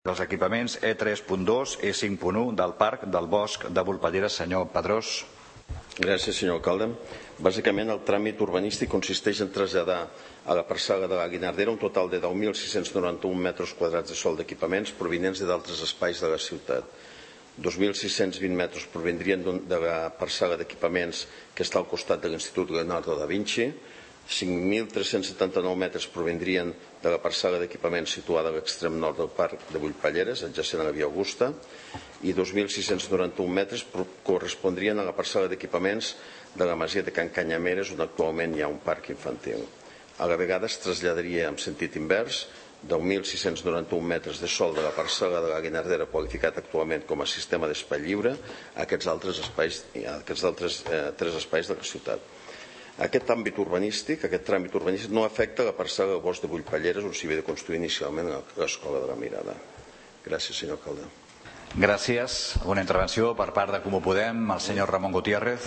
dels equipaments E3.2, E5.1 del Parc del Bosc de Volpelleres. Senyor Pedrós. Gràcies, senyor alcalde. Bàsicament, el tràmit urbanístic consisteix en traslladar a la parcel·la de la Guinardera un total de 10.691 metres quadrats de sòl d'equipaments provinents d'altres espais de la ciutat. 2.620 metres provindrien de la parcel·la d'equipaments que està al costat de l'Institut Leonardo da Vinci, 5.379 metres provindrien de la parcel·la d'equipaments situada a l'extrem nord del Parc de Volpelleres, adjacent a la Via Augusta, i 2.691 metres correspondrien a la parcel·la d'equipaments de la masia de Can Canyameres, on actualment hi ha un parc infantil. A la vegada es traslladaria en sentit invers 10.691 metres de sòl de la parcel·la de la Guinardera qualificat actualment com a sistema d'espai lliure a aquests altres tres espais de la ciutat. Aquest tràmit urbanístic no afecta la parcel·la del Bosc de Volpelleres on s'hi havia de construir inicialment l'Escola de la Mirada. Gràcies, senyor alcalde. Gràcies. Una intervenció per part de Comú Podem, el senyor Ramon Gutiérrez.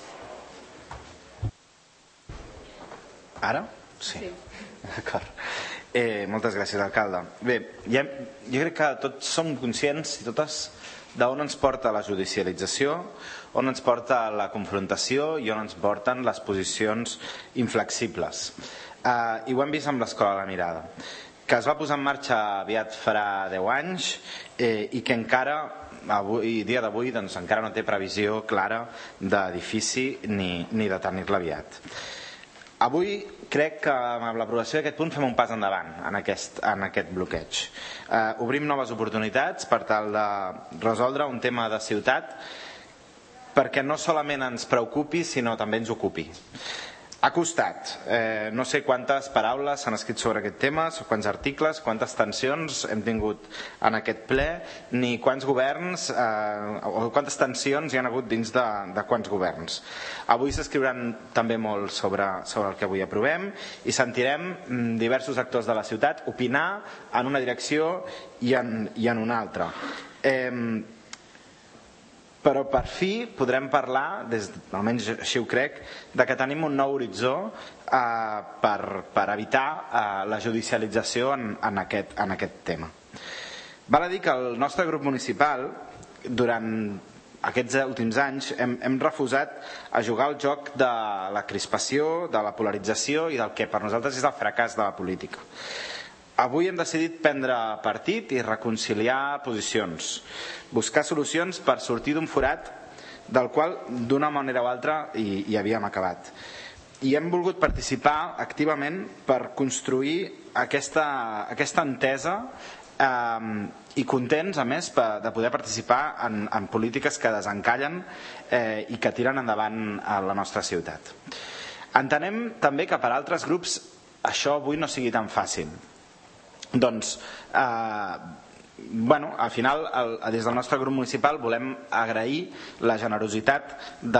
Ara? Sí. D'acord. Moltes gràcies, alcalde. Bé, jo crec que tots som conscients i totes d'on ens porta la judicialització, on ens porta la confrontació i on ens porten les posicions inflexibles. I ho hem vist amb l'Escola de la Mirada, que es va posar en marxa aviat farà 10 anys i que encara, dia d'avui, encara no té previsió clara d'edifici ni de tenir-la aviat. Avui crec que amb l'aprovació d'aquest punt fem un pas endavant en aquest bloqueig. Obrim noves oportunitats per tal de resoldre un tema de ciutat perquè no solament ens preocupi sinó també ens ocupi. Ha costat, no sé quantes paraules s'han escrit sobre aquest tema, quants articles, quantes tensions hem tingut en aquest ple, ni quants governs o quantes tensions hi ha hagut dins de quants governs. Avui s'escriuran també molt sobre el que avui aprovem i sentirem diversos actors de la ciutat opinar en una direcció i en una altra. Però per fi podrem parlar, almenys així ho crec, de que tenim un nou horitzó per evitar la judicialització en aquest tema. Val a dir que el nostre grup municipal, durant aquests últims anys, hem refusat a jugar al joc de la crispació, de la polarització i del que per nosaltres és el fracàs de la política. Avui hem decidit prendre partit i reconciliar posicions, buscar solucions per sortir d'un forat del qual d'una manera o altra hi havíem acabat. I hem volgut participar activament per construir aquesta entesa i contents, a més, de poder participar en polítiques que desencallen i que tiren endavant a la nostra ciutat. Entenem també que per altres grups això avui no sigui tan fàcil. Doncs, al final, des del nostre grup municipal volem agrair la generositat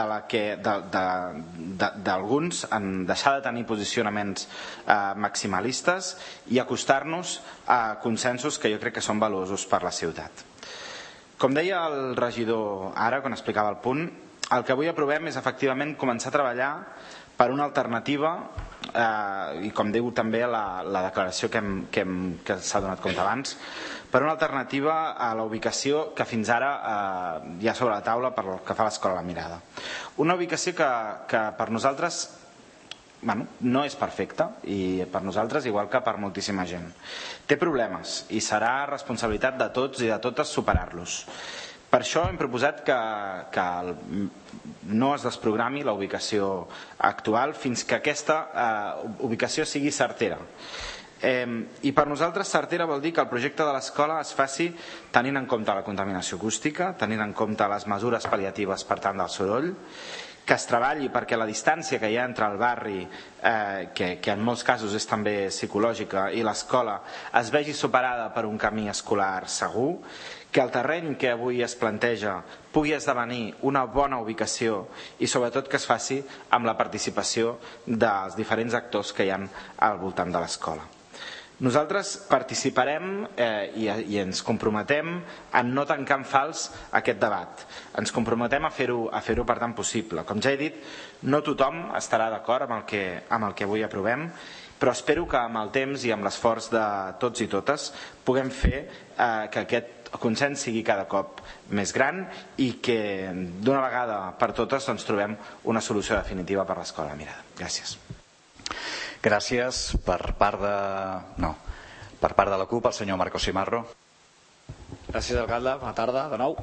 d'alguns en deixar de tenir posicionaments maximalistes i acostar-nos a consensos que jo crec que són valuosos per la ciutat. Com deia el regidor ara, quan explicava el punt, el que avui aprovem és efectivament començar a treballar per una alternativa i com diu també la declaració que s'ha donat compte abans, per una alternativa a la ubicació que fins ara hi ha sobre la taula per que fa l'Escola de la Mirada. Una ubicació que per nosaltres no és perfecta i per nosaltres igual que per moltíssima gent. Té problemes i serà responsabilitat de tots i de totes superar-los. Per això hem proposat que no es desprogrami la ubicació actual fins que aquesta ubicació sigui certera. I per nosaltres certera vol dir que el projecte de l'escola es faci tenint en compte la contaminació acústica, tenint en compte les mesures pal·liatives per tant del soroll, que es treballi perquè la distància que hi ha entre el barri, que en molts casos és també psicològica, i l'escola es vegi superada per un camí escolar segur, que el terreny que avui es planteja pugui esdevenir una bona ubicació i sobretot que es faci amb la participació dels diferents actors que hi ha al voltant de l'escola. Nosaltres participarem i ens comprometem a no tancar en fals aquest debat. Ens comprometem a fer-ho per tant possible. Com ja he dit, no tothom estarà d'acord amb el que avui aprovem però espero que amb el temps i amb l'esforç de tots i totes puguem fer que aquest consens sigui cada cop més gran i que d'una vegada per totes doncs, trobem una solució definitiva per l'Escola Mirada. Gràcies. Gràcies. Per part de la CUP, el senyor Marcos Simarro. Gràcies, alcalde. Bona tarda, de nou.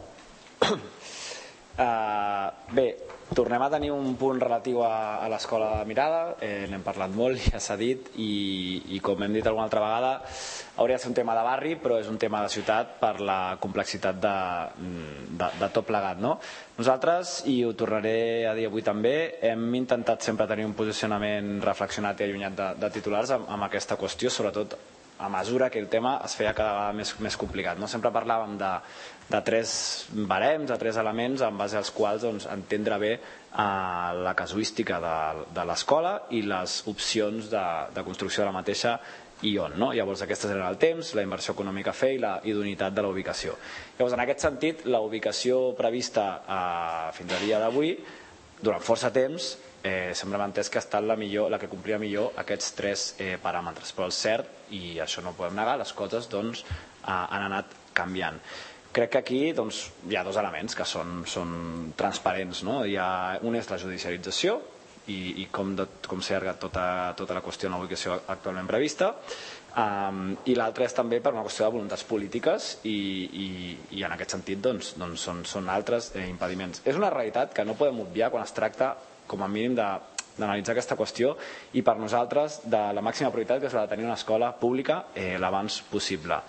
Bé, tornem a tenir un punt relatiu a l'Escola Mirada. N'hem parlat molt, ja s'ha dit, i com hem dit alguna altra vegada, hauria de ser un tema de barri, però és un tema de ciutat per la complexitat de tot plegat, no? Nosaltres, i ho tornaré a dir avui també, hem intentat sempre tenir un posicionament reflexionat i allunyat de titulars amb aquesta qüestió, sobretot a mesura que el tema es feia cada vegada més complicat. Sempre parlàvem de tres barems, de tres elements en base als quals entendre bé la casuística de l'escola i les opcions de construcció de la mateixa i on. Llavors aquestes eren el temps, la inversió econòmica a fer i la idoneïtat de la ubicació. Llavors en aquest sentit la ubicació prevista fins a dia d'avui durant força temps sempre m'ha entès que ha estat la que complia millor aquests tres paràmetres, però el cert, i això no ho podem negar, les coses han anat canviant. Crec que aquí hi ha dos elements que són transparents. Un és la judicialització i com s'ha allargat tota la qüestió en la ubicació actualment prevista, i l'altre és també per una qüestió de voluntats polítiques i en aquest sentit són altres impediments. És una realitat que no podem obviar quan es tracta com a mínim d'analitzar aquesta qüestió, i per nosaltres de la màxima prioritat, que és la de tenir una escola pública l'abans possible.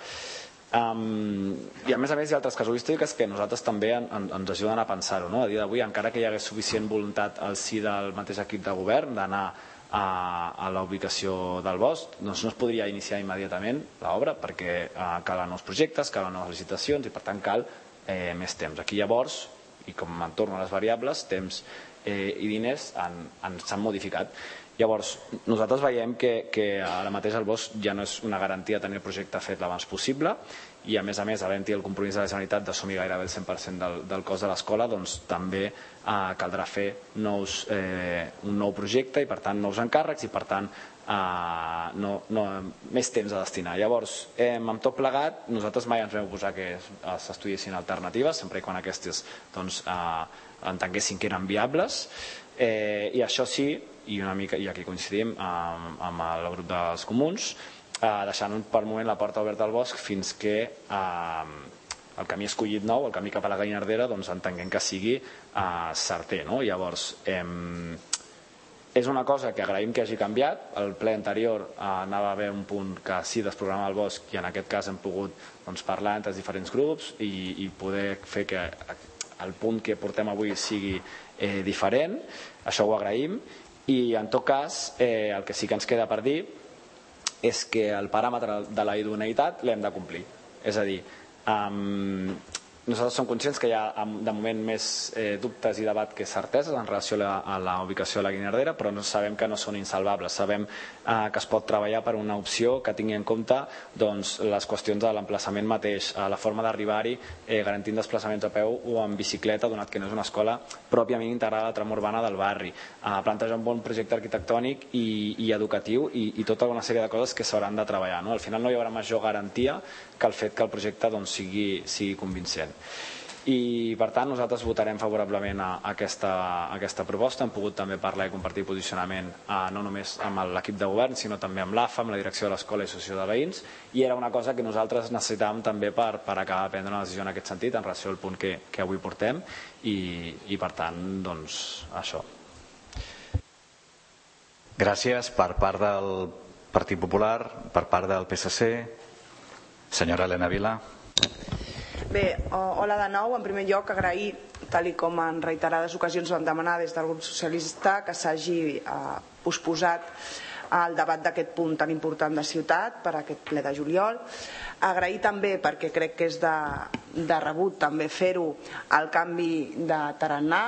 I a més hi ha altres casuístiques que nosaltres també ens ajuden a pensar-ho. A dia d'avui, encara que hi hagués suficient voluntat al si del mateix equip de govern d'anar a la ubicació del bosc, no es podria iniciar immediatament l'obra perquè calen nous projectes, calen noves licitacions i per tant cal més temps. Aquí llavors, i com en torno a les variables, temps i diners s'han modificat. Llavors nosaltres veiem que ara mateix el bosc ja no és una garantia tenir el projecte fet l'abans possible, i a més havent-hi el compromís de la Generalitat d'assumir gairebé el 100% del cost de l'escola, també caldrà fer un nou projecte i per tant nous encàrrecs i per tant més temps a destinar. Llavors, amb tot plegat, nosaltres mai ens vam oposar que s'estudiessin alternatives, sempre quan aquestes entenguessin que eren viables, i això sí, i aquí coincidim amb el grup dels comuns, deixant per un moment la porta oberta al bosc fins que el camí escollit nou, el camí cap a la Guinardera, entenguem que sigui certer. Llavors, és una cosa que agraïm que hagi canviat. El ple anterior anava a haver un punt que sí desprogramava el bosc, i en aquest cas hem pogut parlar entre els diferents grups i poder fer que el punt que portem avui sigui diferent. Això ho agraïm, i en tot cas el que sí que ens queda per dir és que el paràmetre de la idoneïtat l'hem de complir. És a dir, nosaltres som conscients que hi ha de moment més dubtes i debat que certeses en relació a la ubicació de la Guinardera, però sabem que no són insalvables. Sabem que es pot treballar per una opció que tingui en compte les qüestions de l'emplaçament mateix, la forma d'arribar-hi garantint desplaçaments a peu o en bicicleta, donat que no és una escola pròpiament integrada a la trama urbana del barri, plantejar un bon projecte arquitectònic i educatiu i tota una sèrie de coses que s'hauran de treballar. Al final no hi haurà major garantia que el fet que el projecte sigui convincent. I per tant nosaltres votarem favorablement a aquesta proposta. Hem pogut també parlar i compartir posicionament no només amb l'equip de govern sinó també amb l'AFA, amb la direcció de l'escola i associació de veïns, i era una cosa que nosaltres necessitàvem també per acabar de prendre una decisió en aquest sentit en relació al punt que avui portem, i per tant això. Gràcies. Per part del Partit Popular, per part del PSC, senyora Elena Vila. Bé, hola de nou. En primer lloc, agrair, tal com en reiterades ocasions vam demanar des del grup socialista, que s'hagi posposat el debat d'aquest punt tan important de ciutat per a aquest ple de juliol. Agrair també, perquè crec que és de rebut també fer-ho, el canvi de tarannà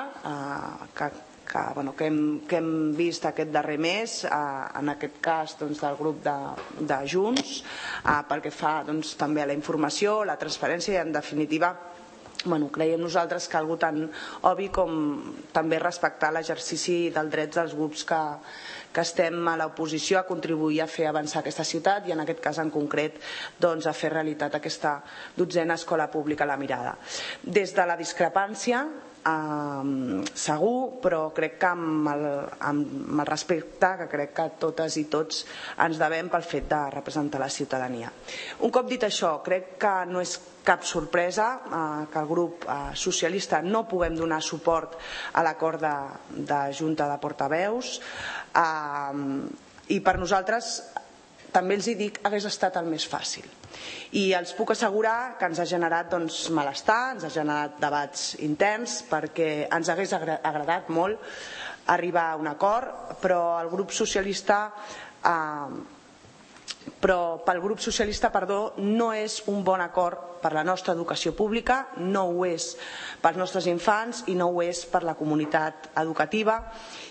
que hem vist aquest darrer mes, en aquest cas del grup de Junts, perquè fa també a la informació, la transparència i en definitiva creiem nosaltres que algú tan obvi com també respectar l'exercici dels drets dels grups que estem a l'oposició a contribuir a fer avançar aquesta ciutat i en aquest cas en concret a fer realitat aquesta 12a escola pública a la Mirada. Des de la discrepància, segur, però crec que amb el respecte que crec que totes i tots ens devem pel fet de representar la ciutadania. Un cop dit això, crec que no és cap sorpresa que el grup socialista no puguem donar suport a l'acord de Junta de Portaveus i per nosaltres, també els hi dic, hagués estat el més fàcil. I els puc assegurar que ens ha generat malestar, ens ha generat debats interns, perquè ens hagués agradat molt arribar a un acord, però pel grup socialista no és un bon acord per la nostra educació pública, no ho és pels nostres infants i no ho és per la comunitat educativa.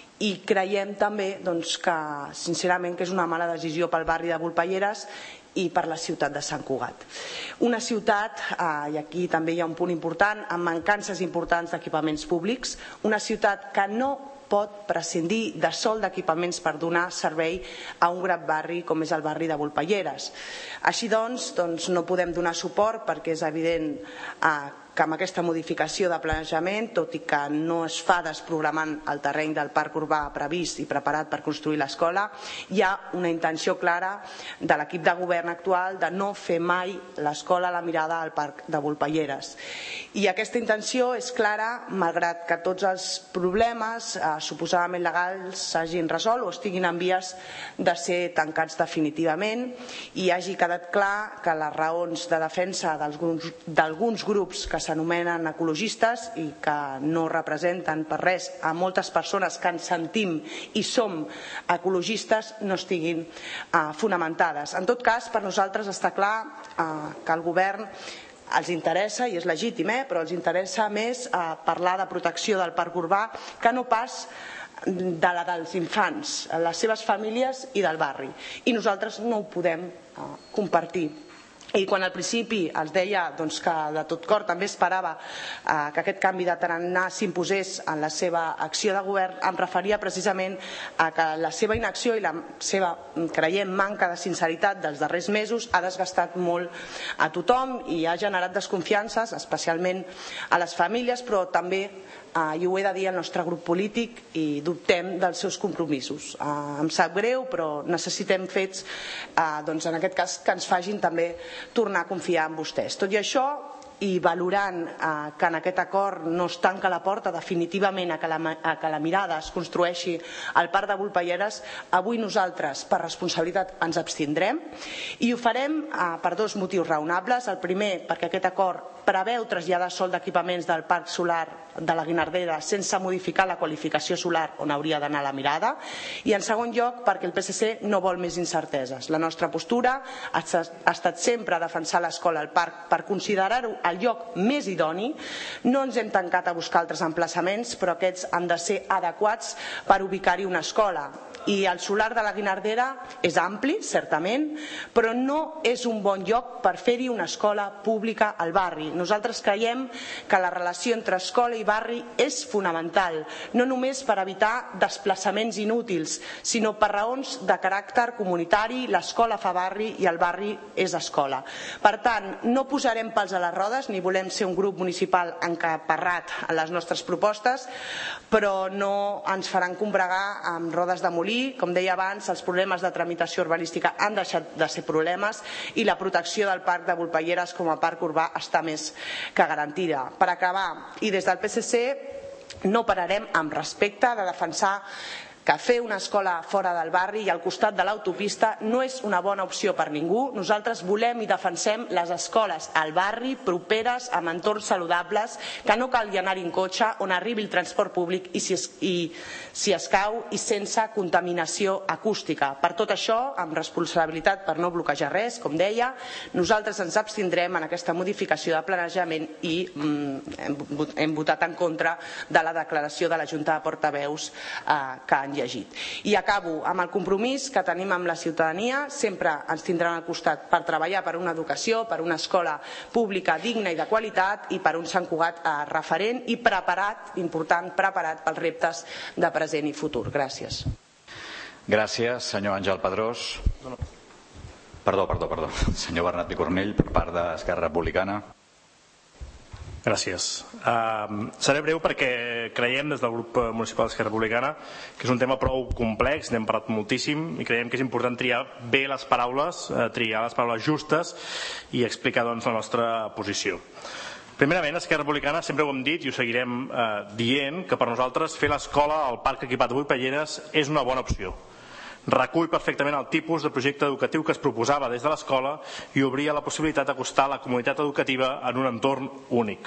I creiem també que sincerament que és una mala decisió pel barri de Volpelleres i per la ciutat de Sant Cugat. Una ciutat, i aquí també hi ha un punt important, amb mancances importants d'equipaments públics, una ciutat que no pot prescindir de sòl d'equipaments per donar servei a un gran barri com és el barri de Volpelleres. Així doncs, no podem donar suport perquè és evident que amb aquesta modificació de planejament, tot i que no es fa desprogramant el terreny del parc urbà previst i preparat per construir l'escola, hi ha una intenció clara de l'equip de govern actual de no fer mai l'escola a la Mirada al parc de Volpelleres. I aquesta intenció és clara malgrat que tots els problemes suposadament legals s'hagin resolt o estiguin en vies de ser tancats definitivament i hagi quedat clar que les raons de defensa d'alguns grups que s'anomenen ecologistes i que no representen per res a moltes persones que ens sentim i som ecologistes no estiguin fonamentades. En tot cas, per nosaltres està clar que al govern els interessa, i és legítim, però els interessa més parlar de protecció del parc urbà que no pas de la dels infants, les seves famílies i del barri. I nosaltres no ho podem compartir. I quan al principi els deia que de tot cor també esperava que aquest canvi de tarannà s'imposés en la seva acció de govern, em referia precisament a que la seva inacció i la seva, creiem, manca de sinceritat dels darrers mesos ha desgastat molt a tothom i ha generat desconfiances, especialment a les famílies, però també, i ho he de dir, al nostre grup polític, i dubtem dels seus compromisos. Em sap greu, però necessitem fets, en aquest cas, que ens facin també tornar a confiar en vostès. Tot i això, i valorant que en aquest acord no es tanca la porta definitivament a que la Mirada es construeixi al parc de Volpelleres, avui nosaltres, per responsabilitat, ens abstindrem i ho farem per dos motius raonables. El primer, perquè aquest acord preveu traslladar sòl d'equipaments del parc solar de la Guinardera sense modificar la qualificació solar on hauria d'anar la Mirada, i en segon lloc perquè el PSC no vol més incerteses. La nostra postura ha estat sempre defensar l'escola al parc per considerar-ho el lloc més idoni. No ens hem tancat a buscar altres emplaçaments, però aquests han de ser adequats per ubicar-hi una escola. I el solar de la Guinardera és ampli, certament, però no és un bon lloc per fer-hi una escola pública al barri. Nosaltres creiem que la relació entre escola i barri és fonamental, no només per evitar desplaçaments inútils, sinó per raons de caràcter comunitari. L'escola fa barri i el barri és escola. Per tant, no posarem pals a les rodes ni volem ser un grup municipal encaparrat a les nostres propostes, però no ens faran combregar amb rodes de molí. Com deia abans, els problemes de tramitació urbanística han deixat de ser problemes i la protecció del parc de Volpelleres com a parc urbà està més que garantida. Per acabar, i des del PSC no pararem amb respecte de defensar que fer una escola fora del barri i al costat de l'autopista no és una bona opció per ningú. Nosaltres volem i defensem les escoles al barri, properes, amb entorns saludables, que no calgui anar-hi en cotxe, on arribi el transport públic i, si escau, i sense contaminació acústica. Per tot això, amb responsabilitat per no bloquejar res, com deia, nosaltres ens abstindrem en aquesta modificació de planejament i hem votat en contra de la declaració de la Junta de Portaveus que han llegit. I acabo amb el compromís que tenim amb la ciutadania. Sempre ens tindran al costat per treballar per una educació, per una escola pública digna i de qualitat i per un Sant Cugat referent i preparat, important, preparat pels reptes de present i futur. Gràcies. Gràcies, senyor Àngel Pedrós. Perdó. Senyor Bernat Picornell, per part d'Esquerra Republicana. Gràcies. Seré breu perquè creiem des del grup municipal d'Esquerra Republicana que és un tema prou complex, n'hem parlat moltíssim i creiem que és important triar bé les paraules, triar les paraules justes i explicar la nostra posició. Primerament, Esquerra Republicana sempre ho hem dit i ho seguirem dient, que per nosaltres fer l'escola al Parc Equipat de Vullpelleres és una bona opció. Recull perfectament el tipus de projecte educatiu que es proposava des de l'escola i obria la possibilitat d'acostar la comunitat educativa en un entorn únic.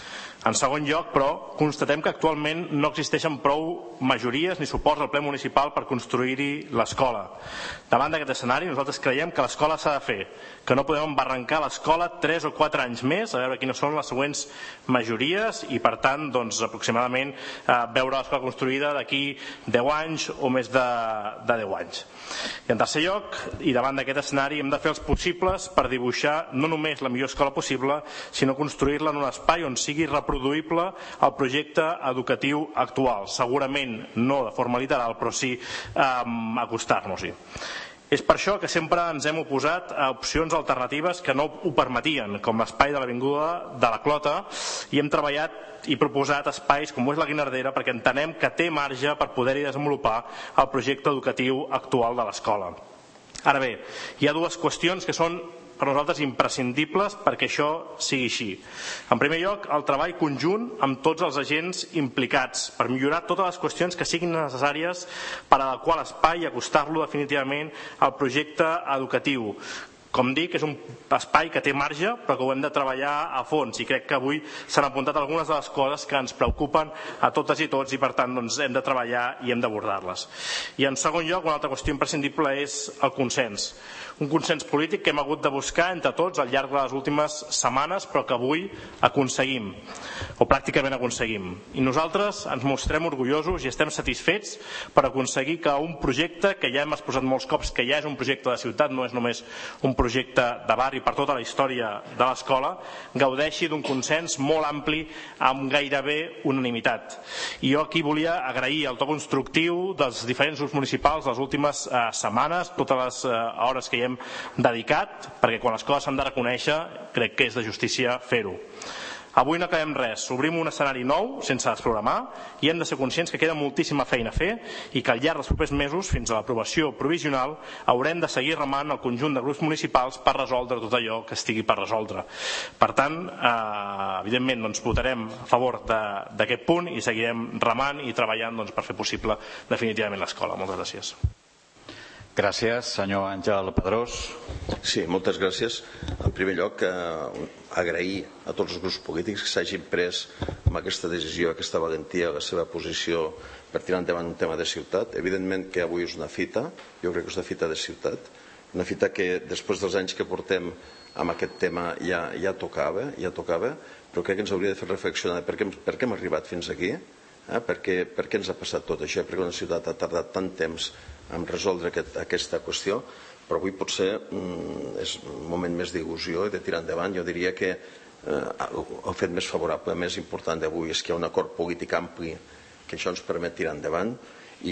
En segon lloc, però, constatem que actualment no existeixen prou majories ni suports al ple municipal per construir-hi l'escola. Davant d'aquest escenari, nosaltres creiem que l'escola s'ha de fer, que no podem embarrancar l'escola 3 o 4 anys més, a veure quines són les següents majories i, per tant, aproximadament veure l'escola construïda d'aquí 10 anys o més de 10 anys. I en tercer lloc, i davant d'aquest escenari, hem de fer els possibles per dibuixar no només la millor escola possible, sinó construir-la en un espai on sigui reproduïble el projecte educatiu actual. Segurament no de forma literal, però sí acostar-nos-hi. És per això que sempre ens hem oposat a opcions alternatives que no ho permetien, com l'espai de l'Avinguda de la Clota, i hem treballat i proposat espais com és la Guinardera perquè entenem que té marge per poder-hi desenvolupar el projecte educatiu actual de l'escola. Ara bé, hi ha dues qüestions que són per nosaltres imprescindibles perquè això sigui així. En primer lloc, el treball conjunt amb tots els agents implicats per millorar totes les qüestions que siguin necessàries per adequar l'espai i acostar-lo definitivament al projecte educatiu. Com dic, és un espai que té marge, però que ho hem de treballar a fons i crec que avui s'han apuntat algunes de les coses que ens preocupen a totes i tots i per tant hem de treballar i hem d'abordar-les. I en segon lloc, una altra qüestió imprescindible és el consens. Un consens polític que hem hagut de buscar entre tots al llarg de les últimes setmanes, però que avui aconseguim, o pràcticament aconseguim. I nosaltres ens mostrem orgullosos i estem satisfets per aconseguir que un projecte que ja hem exposat molts cops, que ja és un projecte de ciutat, no és només un projecte de barri per tota la història de l'escola, gaudeixi d'un consens molt ampli amb gairebé unanimitat. I jo aquí volia agrair el to constructiu dels diferents grups municipals les últimes setmanes, totes les hores que hi hem dedicat, perquè quan les coses s'han de reconèixer crec que és de justícia fer-ho. Avui no acabem res, obrim un escenari nou sense desprogramar i hem de ser conscients que queda moltíssima feina a fer i que al llarg dels propers mesos, fins a l'aprovació provisional, haurem de seguir remant el conjunt de grups municipals per resoldre tot allò que estigui per resoldre. Per tant, evidentment votarem a favor d'aquest punt i seguirem remant i treballant per fer possible definitivament l'escola. Moltes gràcies. Gràcies, senyor Àngel Pedrós. Sí, moltes gràcies. En primer lloc, agrair a tots els grups polítics que s'hagin pres amb aquesta decisió, aquesta valentia, la seva posició per tirar endavant un tema de ciutat. Evidentment que avui és una fita, jo crec que és una fita de ciutat, una fita que després dels anys que portem amb aquest tema ja tocava, però crec que ens hauria de fer reflexionar per què hem arribat fins aquí, per què ens ha passat tot això, perquè una ciutat ha tardat tant temps en resoldre aquesta qüestió, però avui potser és un moment més d'il·lusió i de tirar endavant. Jo diria que el fet més favorable, més important d'avui és que hi ha un acord polític ampli que això ens permet tirar endavant i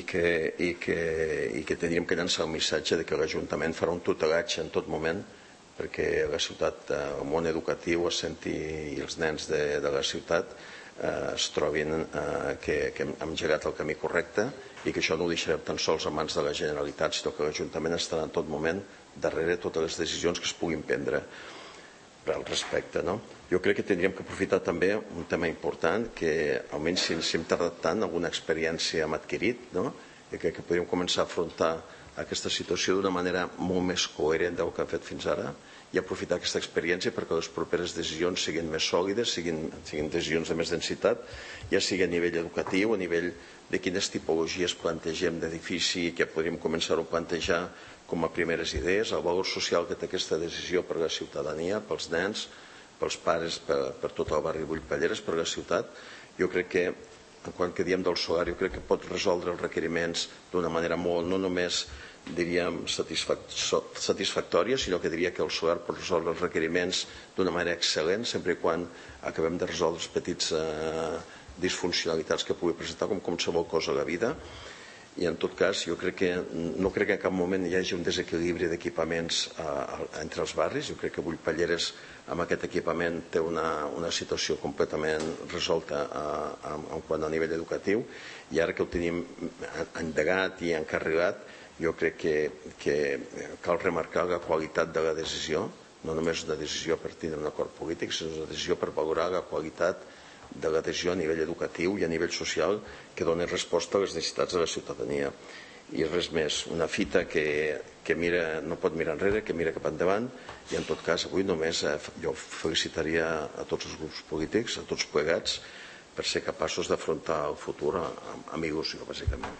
que tindríem que llançar el missatge de que l'Ajuntament farà un tutelatge en tot moment perquè la ciutat, el món educatiu es senti, i els nens de la ciutat es trobin que hem engegat el camí correcte i que això no ho deixarem tan sols a mans de la Generalitat, sinó que l'Ajuntament estarà en tot moment darrere totes les decisions que es puguin prendre al respecte. Jo crec que tindríem que aprofitar també un tema important que almenys si hem tardat tant, alguna experiència hem adquirit, i crec que podríem començar a afrontar aquesta situació d'una manera molt més coherent del que hem fet fins ara i aprofitar aquesta experiència perquè les properes decisions siguin més sòlides, siguin decisions de més densitat, ja sigui a nivell educatiu, a nivell de quines tipologies plantegem d'edifici que podríem començar a plantejar com a primeres idees, el valor social que té aquesta decisió per a la ciutadania, pels nens, pels pares, per tot el barri Vullpelleres, per a la ciutat. Jo crec que, quan que diem del solar, jo crec que pot resoldre els requeriments d'una manera molt, no només diríem satisfactòria, sinó que diria que el solar pot resoldre els requeriments d'una manera excel·lent, sempre i quan acabem de resoldre els petits disfuncionalitats que pugui presentar com qualsevol cosa a la vida. i en tot cas jo crec que no crec que en cap moment hi hagi un desequilibri d'equipaments entre els barris. Jo crec que Bullpalleres amb aquest equipament té una situació completament resolta en quant a nivell educatiu, i ara que ho tenim endegat i encarregat, jo crec que cal remarcar la qualitat de la decisió, no només una decisió per tindre un acord polític, sinó una decisió per valorar la qualitat de l'adhesió a nivell educatiu i a nivell social que doni resposta a les necessitats de la ciutadania. I res més, una fita que no pot mirar enrere, que mira cap endavant, i en tot cas avui només jo felicitaria a tots els grups polítics, a tots plegats, per ser capaços d'afrontar el futur amb il·lusió, bàsicament.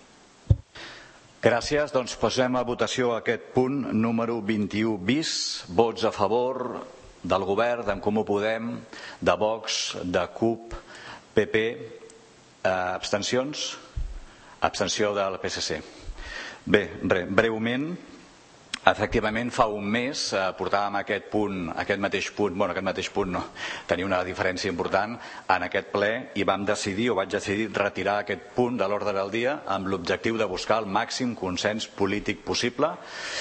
Gràcies. Doncs posem a votació aquest punt número 21 bis. Vots a favor del govern, d'en Comú Podem, de Vox, de CUP, PP, abstencions? Abstenció del PSC. Bé, breument, efectivament fa un mes portàvem aquest mateix punt no, tenia una diferència important en aquest ple, i vaig decidir retirar aquest punt de l'ordre del dia amb l'objectiu de buscar el màxim consens polític possible,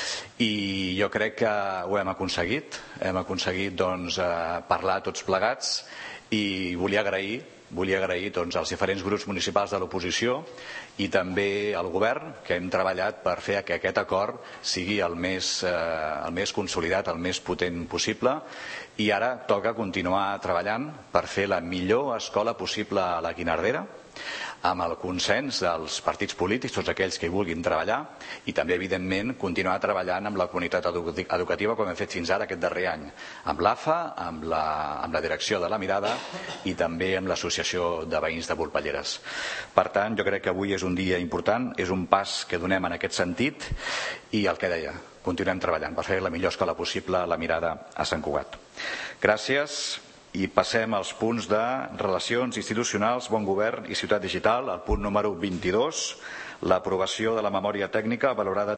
i jo crec que ho hem aconseguit. Hem aconseguit parlar tots plegats, i volia agrair als diferents grups municipals de l'oposició i també al govern, que hem treballat per fer que aquest acord sigui el més consolidat, el més potent possible, i ara toca continuar treballant per fer la millor escola possible a la Guinardera, amb el consens dels partits polítics, tots aquells que hi vulguin treballar, i també, evidentment, continuar treballant amb la comunitat educativa com hem fet fins ara aquest darrer any, amb l'AFA, amb la direcció de la Mirada i també amb l'Associació de Veïns de Bullpalleres. Per tant, jo crec que avui és un dia important, és un pas que donem en aquest sentit, i el que deia, continuem treballant per fer la millor escola possible a la Mirada a Sant Cugat. Gràcies. I passem als punts de relacions institucionals, bon govern i ciutat digital. El punt número 22, l'aprovació de la memòria tècnica valorada